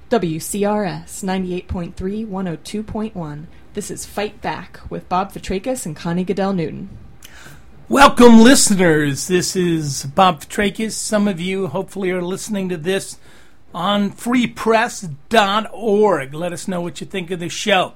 WCRS 98.3, 102.1. This is Fight Back with Bob Fitrakis and Connie Goodell Newton. Welcome, listeners. This is Bob Fitrakis. Some of you hopefully are listening to this on freepress.org. Let us know what you think of the show.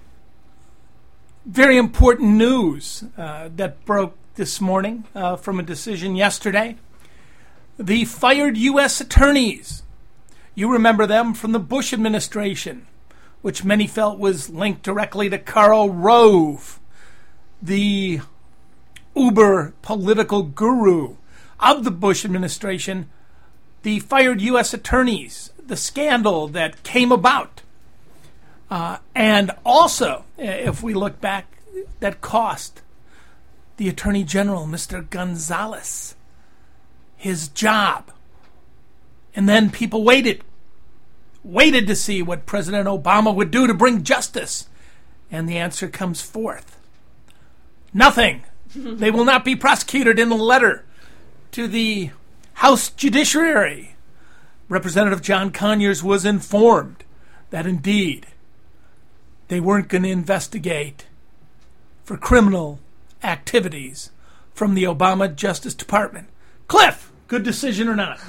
Very important news that broke this morning from a decision yesterday. The fired U.S. attorneys. You remember them from the Bush administration, which many felt was linked directly to Karl Rove, the uber political guru of the Bush administration. The fired U.S. attorneys, the scandal that came about. And also, if we look back, that cost the Attorney General, Mr. Gonzales, his job. And then people waited to see what President Obama would do to bring justice. And the answer comes forth. Nothing. They will not be prosecuted. In a letter to the House Judiciary, Representative John Conyers was informed that indeed they weren't going to investigate for criminal activities from the Obama Justice Department. Cliff, good decision or not?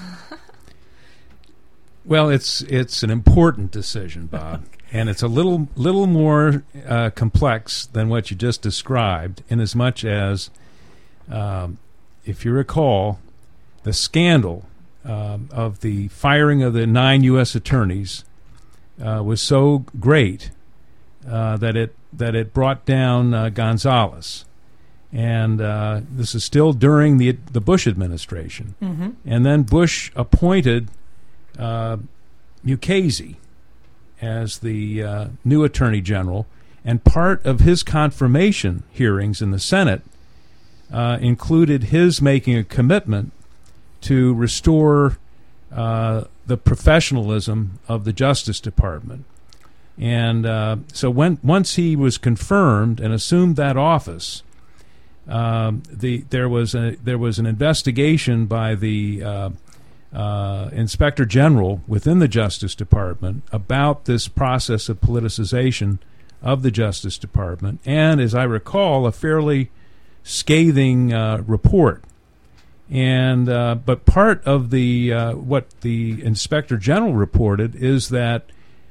Well, it's an important decision, Bob, and it's a little more complex than what you just described, in as much as, if you recall, the scandal of the firing of the 9 U.S. attorneys was so great that it brought down Gonzales. And this is still during the Bush administration. Mm-hmm. And then Bush appointed Mukasey as the new Attorney General. And part of his confirmation hearings in the Senate included his making a commitment to restore the professionalism of the Justice Department. And so once he was confirmed and assumed that office, there was an investigation by the Inspector General within the Justice Department about this process of politicization of the Justice Department, and as I recall, a fairly scathing report. And but part of the what the Inspector General reported is that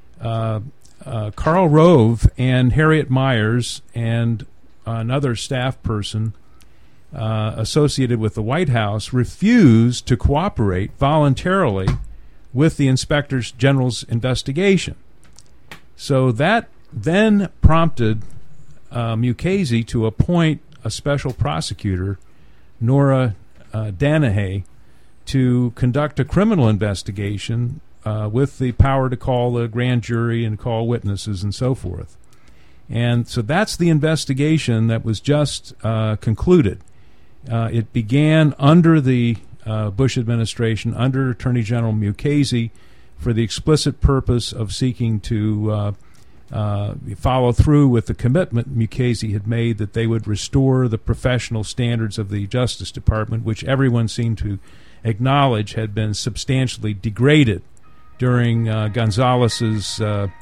Karl Rove and Harriet Miers and another staff person associated with the White House refused to cooperate voluntarily with the Inspector General's investigation. So that then prompted Mukasey to appoint a special prosecutor, Nora Danahay, to conduct a criminal investigation with the power to call the grand jury and call witnesses and so forth. And so that's the investigation that was just concluded. It began under the Bush administration, under Attorney General Mukasey, for the explicit purpose of seeking to follow through with the commitment Mukasey had made that they would restore the professional standards of the Justice Department, which everyone seemed to acknowledge had been substantially degraded during Gonzales's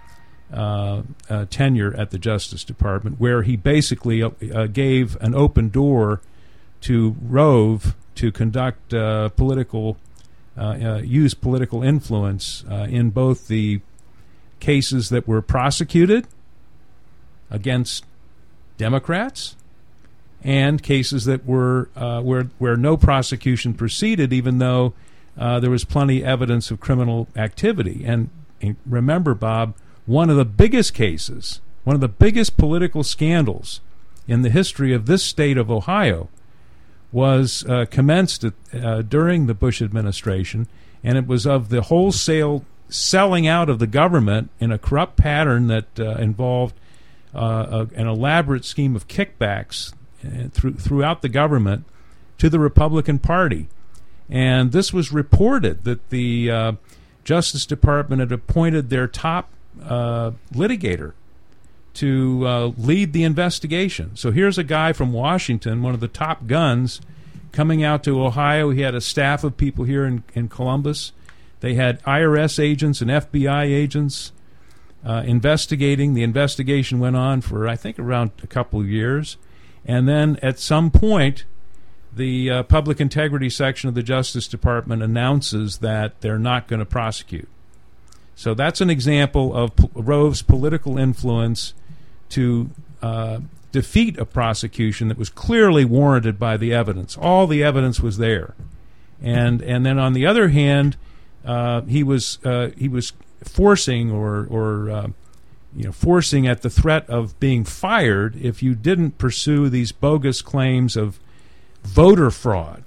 tenure at the Justice Department, where he basically gave an open door to Rove to conduct use political influence in both the cases that were prosecuted against Democrats and cases that were where no prosecution proceeded, even though there was plenty evidence of criminal activity. And remember, Bob, one of the biggest cases, one of the biggest political scandals in the history of this state of Ohio was commenced during the Bush administration, and it was of the wholesale selling out of the government in a corrupt pattern that involved an elaborate scheme of kickbacks throughout the government to the Republican Party. And this was reported that the Justice Department had appointed their top litigator to lead the investigation. So here's a guy from Washington, one of the top guns, coming out to Ohio. He had a staff of people here in Columbus They had IRS agents and FBI agents investigating. The investigation went on for, I think, around a couple of years. And then at some point, the Public Integrity section of the Justice Department announces that they're not going to prosecute. So that's an example of Rove's political influence to defeat a prosecution that was clearly warranted by the evidence. All the evidence was there. And then on the other hand, he was forcing forcing at the threat of being fired if you didn't pursue these bogus claims of voter fraud.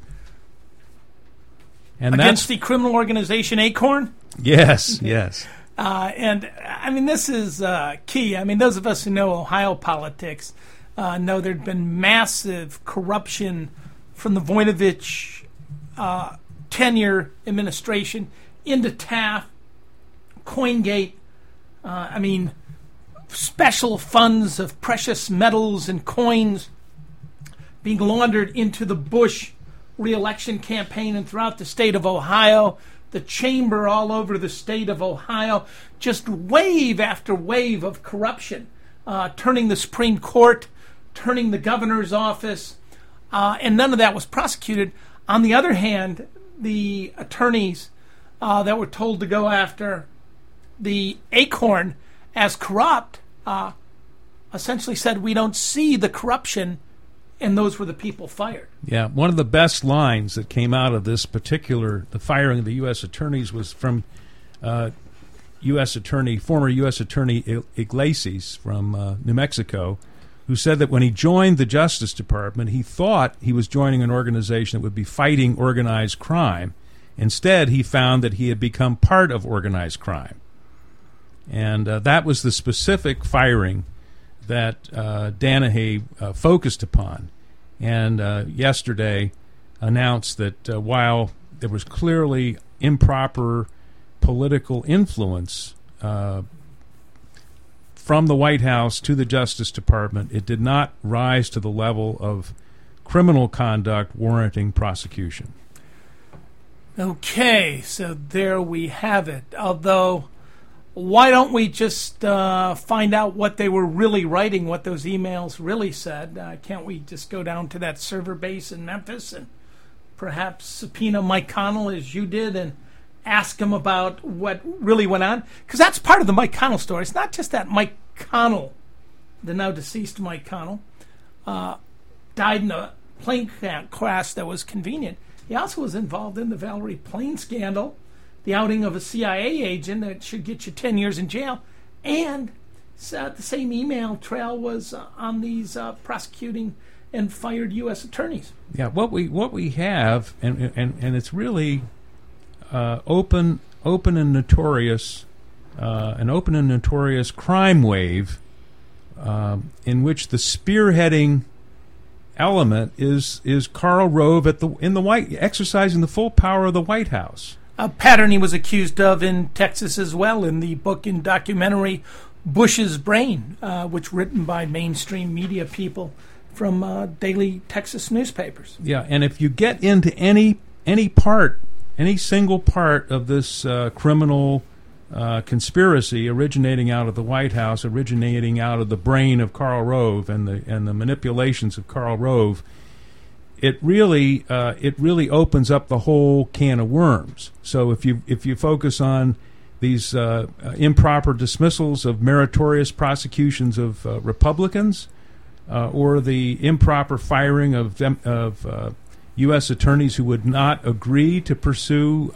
And against the criminal organization Acorn? Yes, yes. And, I mean, this is key. I mean, those of us who know Ohio politics know there'd been massive corruption from the Voinovich tenure administration into Taft, Coingate, special funds of precious metals and coins being laundered into the Bush re-election campaign and throughout the state of Ohio, the chamber all over the state of Ohio, just wave after wave of corruption, turning the Supreme Court, turning the governor's office, and none of that was prosecuted. On the other hand, the attorneys that were told to go after the Acorn as corrupt essentially said, we don't see the corruption, and those were the people fired. Yeah, one of the best lines that came out of this the firing of the U.S. attorneys was from former U.S. Attorney Iglesias from New Mexico, who said that when he joined the Justice Department, he thought he was joining an organization that would be fighting organized crime. Instead, he found that he had become part of organized crime. And that was the specific firing that Danahay focused upon. And yesterday announced that while there was clearly improper political influence from the White House to the Justice Department, it did not rise to the level of criminal conduct warranting prosecution. Okay, so there we have it. Although, why don't we just find out what they were really writing, what those emails really said? Can't we just go down to that server base in Memphis and perhaps subpoena Mike Connell as you did and ask him about what really went on? Because that's part of the Mike Connell story. It's not just that Mike Connell, the now deceased Mike Connell, died in a plane crash that was convenient. He also was involved in the Valerie Plame scandal, the outing of a CIA agent that should get you 10 years in jail, and the same email trail was on these prosecuting and fired U.S. attorneys. Yeah, what we have, and it's really open and notorious, an open and notorious crime wave in which the spearheading element is Karl Rove exercising the full power of the White House. A pattern he was accused of in Texas as well, in the book and documentary Bush's Brain, which written by mainstream media people from daily Texas newspapers. Yeah, and if you get into any single part of this criminal conspiracy originating out of the White House, originating out of the brain of Karl Rove and the manipulations of Karl Rove, it really opens up the whole can of worms. So if you focus on these improper dismissals of meritorious prosecutions of Republicans, or the improper firing of U.S. attorneys who would not agree to pursue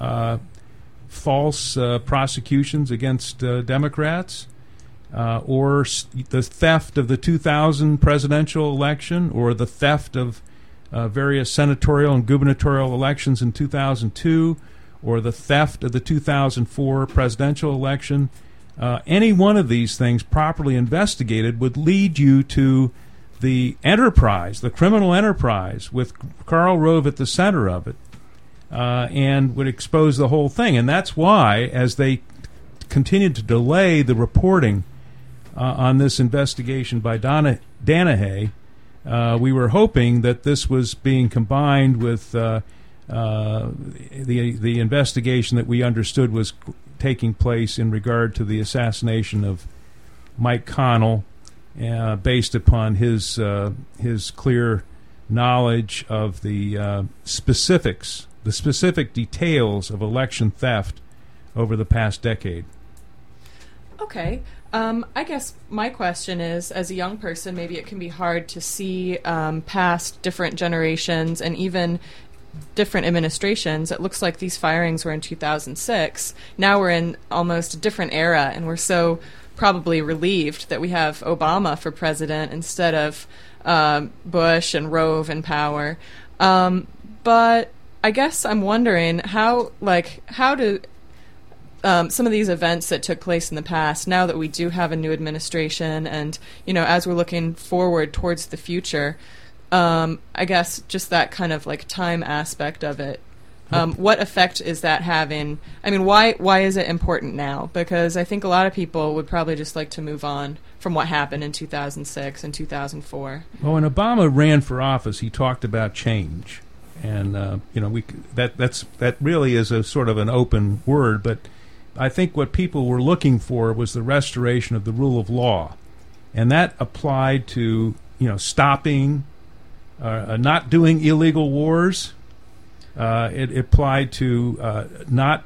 false prosecutions against Democrats, or the theft of the 2000 presidential election, or the theft of various senatorial and gubernatorial elections in 2002, or the theft of the 2004 presidential election, any one of these things properly investigated would lead you to the enterprise, the criminal enterprise, with Karl Rove at the center of it, and would expose the whole thing. And that's why, as they continued to delay the reporting on this investigation by Danahay, we were hoping that this was being combined with the investigation that we understood was taking place in regard to the assassination of Mike Connell, based upon his clear knowledge of the specifics, the specific details of election theft over the past decade. Okay. I guess my question is, as a young person, maybe it can be hard to see past different generations and even different administrations. It looks like these firings were in 2006. Now we're in almost a different era, and we're so probably relieved that we have Obama for president instead of Bush and Rove in power. But I guess I'm wondering how do some of these events that took place in the past, now that we do have a new administration and, as we're looking forward towards the future, I guess just that kind of like time aspect of it. What effect is that having? I mean, why is it important now? Because I think a lot of people would probably just like to move on from what happened in 2006 and 2004. Well, when Obama ran for office, he talked about change, and that really is a sort of an open word. But I think what people were looking for was the restoration of the rule of law, and that applied to stopping, not doing illegal wars. It applied to not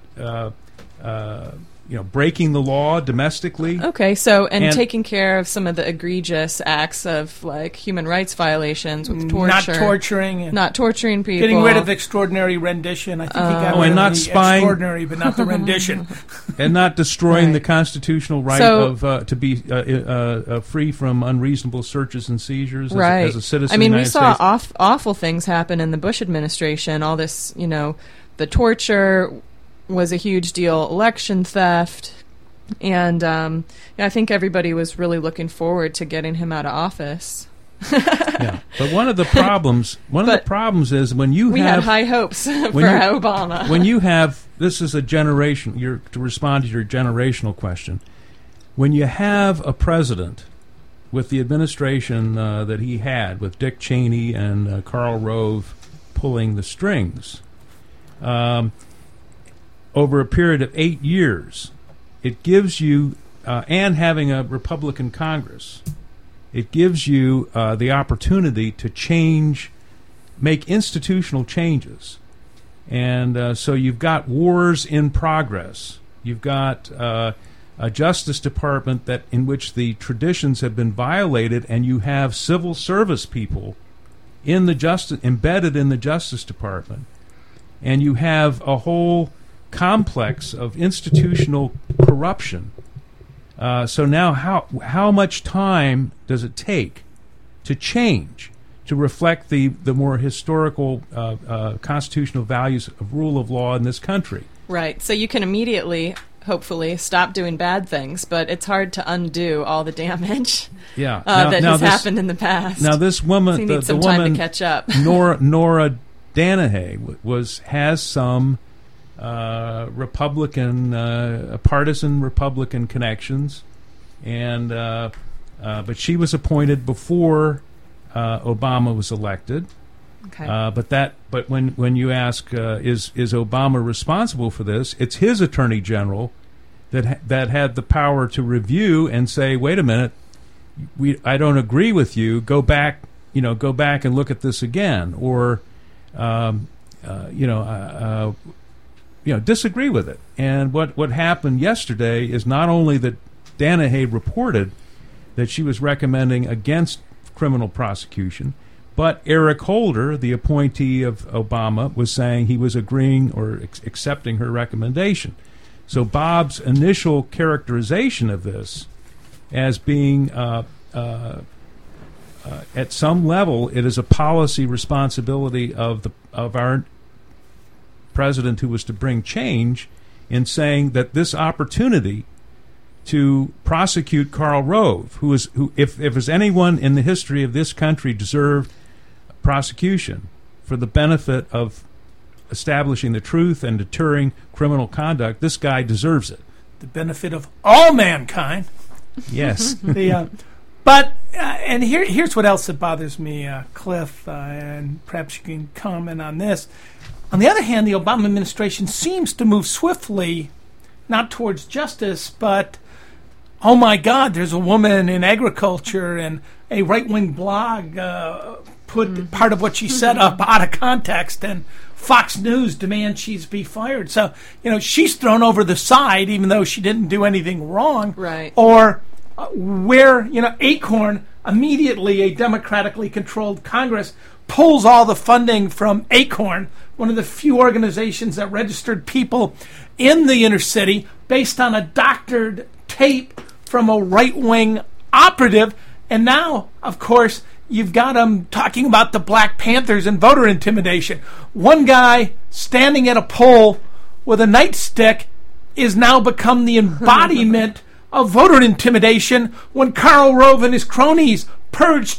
breaking the law domestically. Okay, so and taking care of some of the egregious acts of like human rights violations with torture, not torturing people, getting rid of extraordinary rendition. I think he got rid of the spying, extraordinary, but not the rendition, and not destroying the constitutional right of to be free from unreasonable searches and seizures as a citizen. I mean, of the we saw States. Awful things happen in the Bush administration. All this, the torture was a huge deal, election theft, and I think everybody was really looking forward to getting him out of office. Yeah, but one of the problems is when we had high hopes for Obama. When you have, this is a generation, to respond to your generational question, when you have a president with the administration that he had, with Dick Cheney and Karl Rove pulling the strings, over a period of 8 years, it gives you, and having a Republican Congress, it gives you the opportunity to make institutional changes. And so you've got wars in progress. You've got a Justice Department in which the traditions have been violated, and you have civil service people embedded in the Justice Department. And you have a whole complex of institutional corruption. So now how much time does it take to change, to reflect the more historical constitutional values of rule of law in this country? Right. So you can immediately, hopefully, stop doing bad things, but it's hard to undo all the damage that has happened in the past. Now this woman, so you need some time to catch up. Nora Danahay has some partisan Republican connections, and but she was appointed before Obama was elected. Okay. But when you ask is Obama responsible for this, it's his attorney general that had the power to review and say, wait a minute, I don't agree with you. Go back and look at this again, or disagree with it. And what happened yesterday is not only that Danahay reported that she was recommending against criminal prosecution, but Eric Holder, the appointee of Obama, was saying he was agreeing or accepting her recommendation. So Bob's initial characterization of this as being at some level, it is a policy responsibility of our president, who was to bring change, in saying that this opportunity to prosecute Karl Rove, who if there's anyone in the history of this country deserved prosecution for the benefit of establishing the truth and deterring criminal conduct, this guy deserves it. The benefit of all mankind. Yes. And here's what else that bothers me, Cliff, and perhaps you can comment on this. On the other hand, the Obama administration seems to move swiftly, not towards justice, but, oh my God, there's a woman in agriculture, and a right-wing blog put part of what she said up out of context, and Fox News demands she be fired. So, she's thrown over the side, even though she didn't do anything wrong. Right. Or where, Acorn, immediately a democratically controlled Congress, pulls all the funding from Acorn, one of the few organizations that registered people in the inner city based on a doctored tape from a right-wing operative. And now, of course, you've got them talking about the Black Panthers and voter intimidation. One guy standing at a poll with a nightstick is now become the embodiment of voter intimidation when Karl Rove and his cronies purged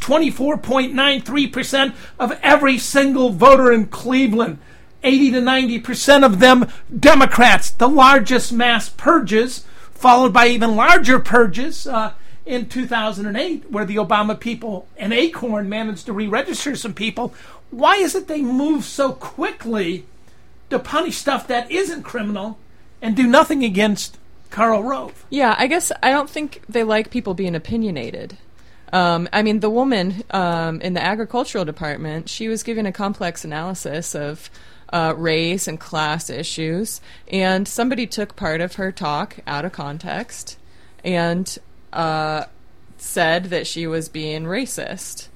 24.93% of every single voter in Cleveland. 80 to 90% of them Democrats. The largest mass purges, followed by even larger purges in 2008, where the Obama people and Acorn managed to re-register some people. Why is it they move so quickly to punish stuff that isn't criminal and do nothing against Karl Rove? Yeah, I guess I don't think they like people being opinionated. The woman in the agricultural department, she was giving a complex analysis of race and class issues, and somebody took part of her talk out of context and said that she was being racist.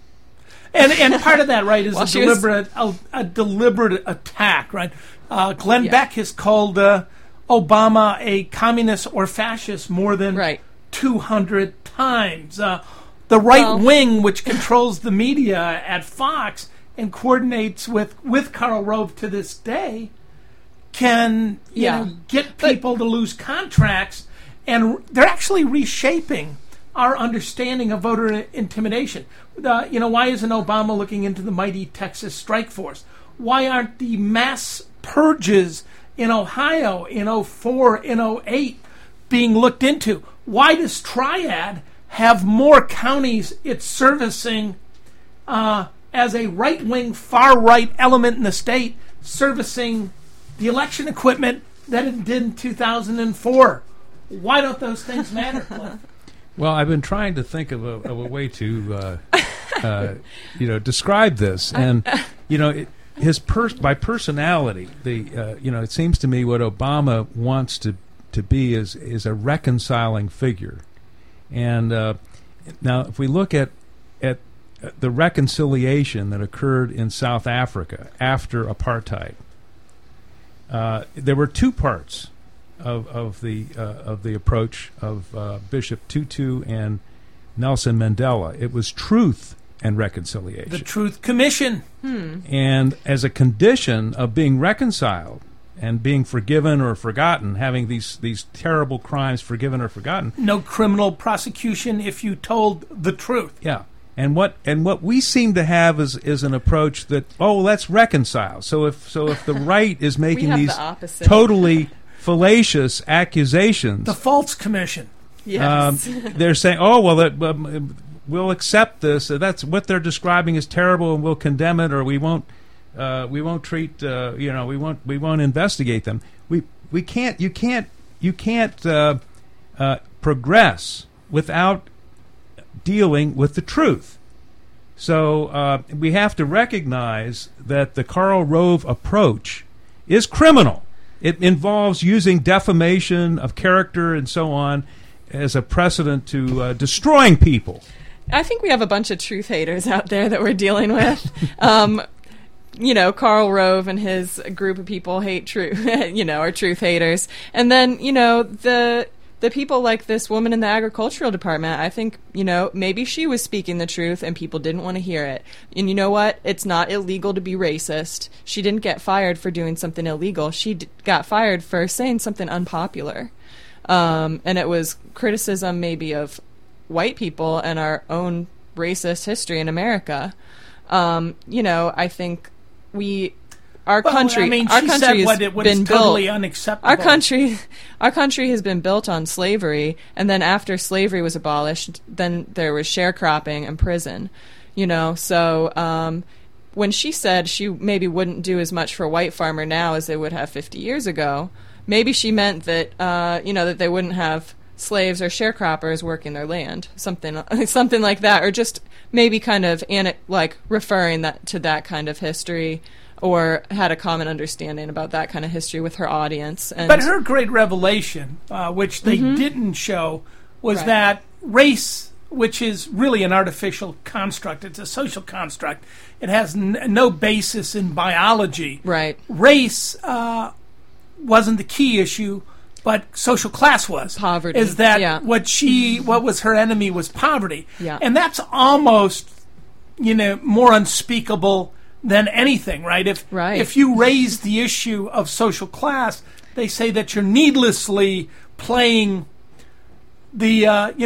And part of that, right, is a deliberate attack, right? Glenn Beck has called Obama a communist or fascist more than 200 times. The right wing, which controls the media at Fox and coordinates with Karl Rove to this day, can get people to lose contracts, and they're actually reshaping our understanding of voter intimidation. Why isn't Obama looking into the mighty Texas strike force? Why aren't the mass purges in Ohio in 2004, in 2008 being looked into? Why does Triad have more counties it's servicing as a right-wing, far-right element in the state servicing the election equipment that it did in 2004? Why don't those things matter, Cliff? Well, I've been trying to think of a way to describe this, and by personality, it seems to me what Obama wants to be is a reconciling figure. And now, if we look at the reconciliation that occurred in South Africa after apartheid, there were two parts of the approach of Bishop Tutu and Nelson Mandela. It was truth and reconciliation. The Truth Commission. And as a condition of being reconciled and being forgiven or forgotten, having these terrible crimes forgiven or forgotten. No criminal prosecution if you told the truth. Yeah. And what we seem to have is an approach that, let's reconcile. So if the right is making these totally fallacious accusations, the False Commission. Yes. They're saying, we'll accept this. That's what they're describing as terrible, and we'll condemn it, or we won't treat. We won't investigate them. We can't. You can't progress without dealing with the truth. So we have to recognize that the Karl Rove approach is criminal. It involves using defamation of character and so on as a precedent to destroying people. I think we have a bunch of truth haters out there that we're dealing with. Karl Rove and his group of people hate truth, are truth haters. And then, the people like this woman in the agricultural department, I think, maybe she was speaking the truth and people didn't want to hear it. And you know what? It's not illegal to be racist. She didn't get fired for doing something illegal. She got fired for saying something unpopular. And it was criticism maybe of white people and our own racist history in America. I think our country has been totally built. Unacceptable. Our country has been built on slavery, and then after slavery was abolished, then there was sharecropping and prison. So when she said she maybe wouldn't do as much for a white farmer now as they would have 50 years ago, maybe she meant that, that they wouldn't have slaves or sharecroppers working their land, something like that, or just maybe kind of referring that to that kind of history, or had a common understanding about that kind of history with her audience. But her great revelation, which they didn't show, was that race, which is really an artificial construct, it's a social construct. It has no basis in biology. Right. Race wasn't the key issue, but social class was. Poverty. Is that what was her enemy was poverty. Yeah. And that's almost, more unspeakable than anything, right? If you raise the issue of social class, they say that you're needlessly playing the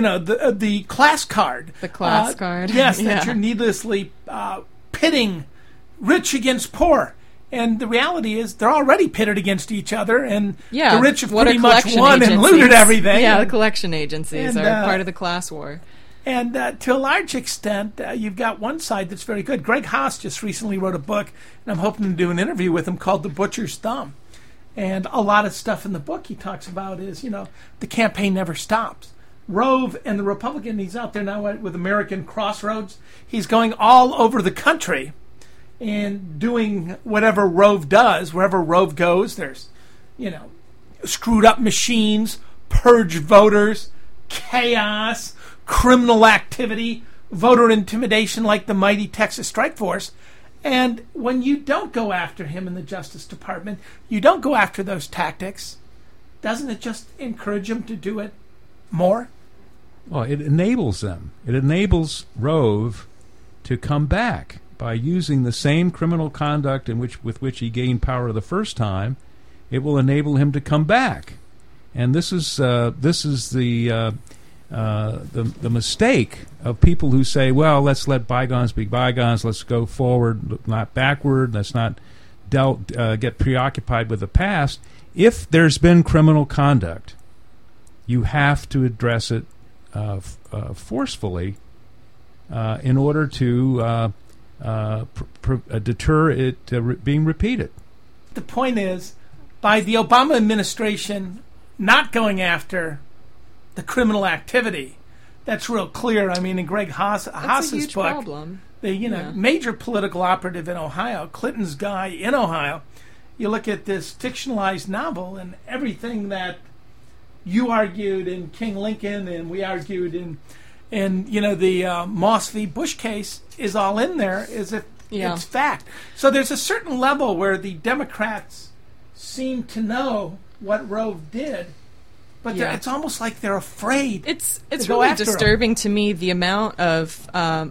class card. The class card. Yes, that you're needlessly pitting rich against poor. And the reality is they're already pitted against each other, and the rich have pretty much won and looted everything. Yeah, the collection agencies are part of the class war. And to a large extent, you've got one side that's very good. Greg Haas just recently wrote a book, and I'm hoping to do an interview with him called The Butcher's Thumb. And a lot of stuff in the book he talks about is, the campaign never stops. Rove and the Republican, he's out there now with American Crossroads. He's going all over the country and doing whatever Rove does. Wherever Rove goes, there's, screwed up machines, purged voters, chaos, criminal activity, voter intimidation like the mighty Texas Strike Force. And when you don't go after him in the Justice Department, you don't go after those tactics, doesn't it just encourage him to do it more? Well, it enables them. It enables Rove to come back by using the same criminal conduct with which he gained power the first time. It will enable him to come back, and this is the mistake of people who say, well, let's let bygones be bygones. Let's go forward, not backward. Let's not get preoccupied with the past. If there's been criminal conduct, you have to address it forcefully in order to deter it being repeated. The point is, by the Obama administration not going after the criminal activity, that's real clear. I mean, in Greg Haas's book, problem. The major political operative in Ohio, Clinton's guy in Ohio, you look at this fictionalized novel and everything that you argued in King Lincoln and we argued in the Moss v. Bush case is all in there as if it's fact. So there's a certain level where the Democrats seem to know what Rove did, but it's almost like they're afraid. It's really disturbing to me, the amount of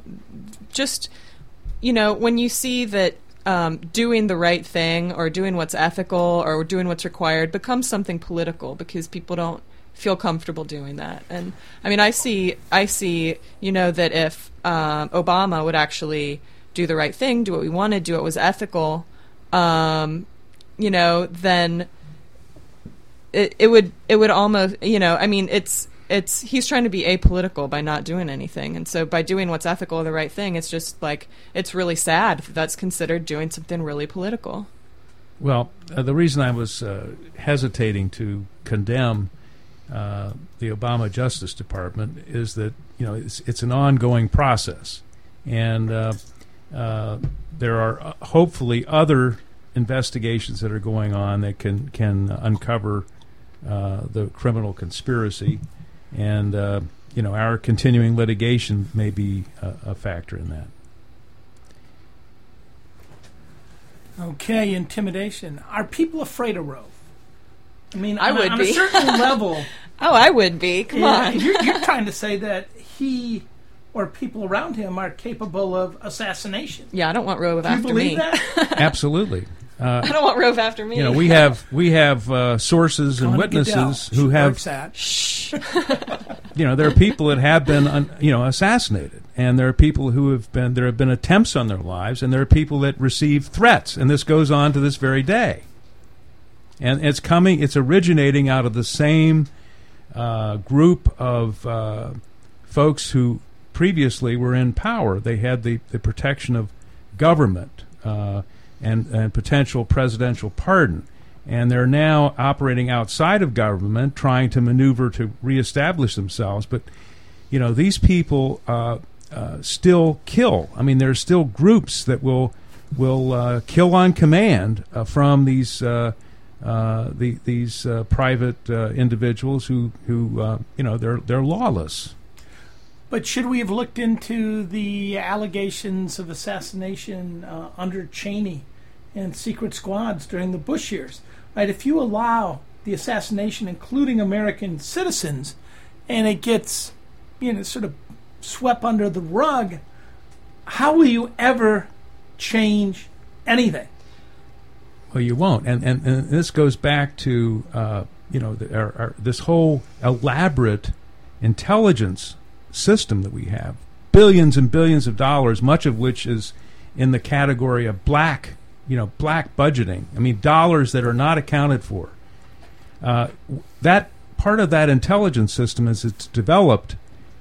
when you see that doing the right thing or doing what's ethical or doing what's required becomes something political because people don't feel comfortable doing that. And I mean, I see that if Obama would actually do the right thing, do what we wanted, do what was ethical, then it would almost, I mean, it's he's trying to be apolitical by not doing anything. And so by doing what's ethical or the right thing, it's just like, it's really sad that that's considered doing something really political. Well, the reason I was hesitating to condemn the Obama Justice Department is that, it's an ongoing process. And there are hopefully other investigations that are going on that can uncover the criminal conspiracy, and our continuing litigation may be a factor in that. Okay, intimidation. Are people afraid of Rove? I mean, I would be. On a certain level. Oh, I would be. Come on. You're trying to say that he or people around him are capable of assassination. Yeah, I don't want Rove after me. Do you believe that? Absolutely. I don't want Rove after me. We have sources and witnesses who have. Shh. There are people that have been assassinated, and there are people there have been attempts on their lives, and there are people that receive threats, and this goes on to this very day. And it's originating out of the same group of folks who previously were in power. They had the protection of government and potential presidential pardon. And they're now operating outside of government, trying to maneuver to reestablish themselves. But, these people still kill. I mean, there's still groups that will kill on command from these private individuals who they're lawless. But should we have looked into the allegations of assassination under Cheney and secret squads during the Bush years? Right? If you allow the assassination, including American citizens, and it gets sort of swept under the rug, how will you ever change anything? Well, you won't, and this goes back to this whole elaborate intelligence system that we have, billions and billions of dollars, much of which is in the category of black budgeting. I mean, dollars that are not accounted for. That part of that intelligence system, as it's developed,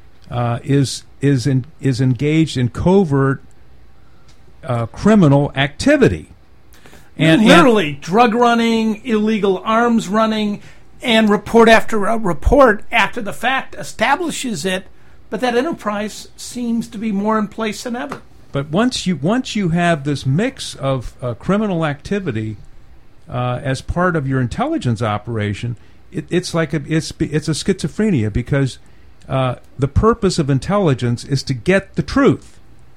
is engaged in covert criminal activity. And literally drug running, illegal arms running, and report after report after the fact establishes it, but that enterprise seems to be more in place than ever. But once you have this mix of criminal activity as part of your intelligence operation, it's a schizophrenia, because the purpose of intelligence is to get the truth.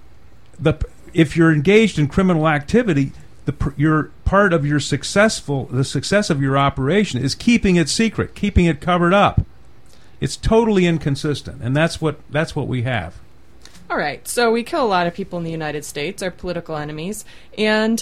If you're engaged in criminal activity, your part of the success of your operation is keeping it secret, keeping it covered up. It's totally inconsistent, and that's what we have. All right, so we kill a lot of people in the United States, our political enemies, and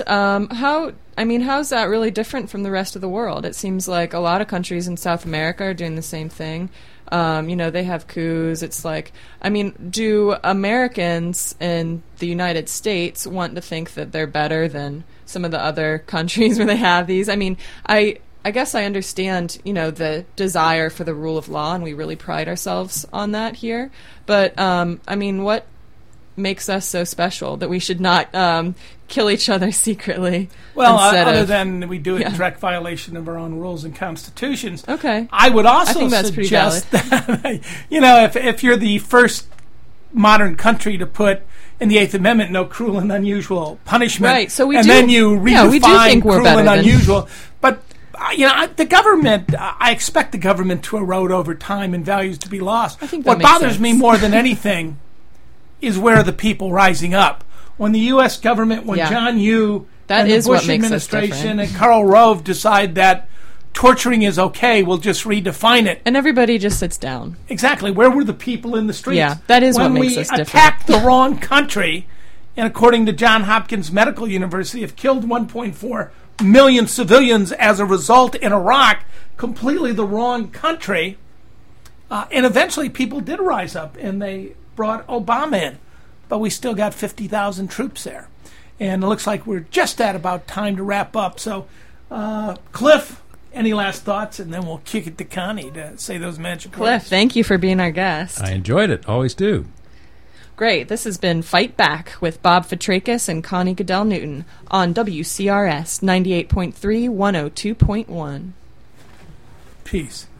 how's that really different from the rest of the world? It seems like a lot of countries in South America are doing the same thing. They have coups. It's like, do Americans in the United States want to think that they're better than some of the other countries where they have these? I guess I understand, the desire for the rule of law, and we really pride ourselves on that here. But, what makes us so special that we should not kill each other secretly? Well, other than we do it in direct violation of our own rules and constitutions. Okay. I would also think that's suggest that, if you're the first modern country to put in the Eighth Amendment no cruel and unusual punishment, right? So then you redefine cruel and unusual. But the government, I expect the government to erode over time and values to be lost. I think what bothers me more than anything is where are the people rising up. When the U.S. government, John Yoo and the Bush administration and Karl Rove decide that torturing is okay, we'll just redefine it. And everybody just sits down. Exactly. Where were the people in the streets? Yeah, that is what makes us different. When we attacked the wrong country, and according to Johns Hopkins Medical University, have killed 1.4 million civilians as a result in Iraq, completely the wrong country. And eventually people did rise up, and they brought Obama in. But we still got 50,000 troops there. And it looks like we're just at about time to wrap up. So, Cliff, any last thoughts? And then we'll kick it to Connie to say those magic words. Cliff, thank you for being our guest. I enjoyed it. Always do. Great. This has been Fight Back with Bob Fitrakis and Connie Goodell Newton on WCRS 98.3 102.1. Peace.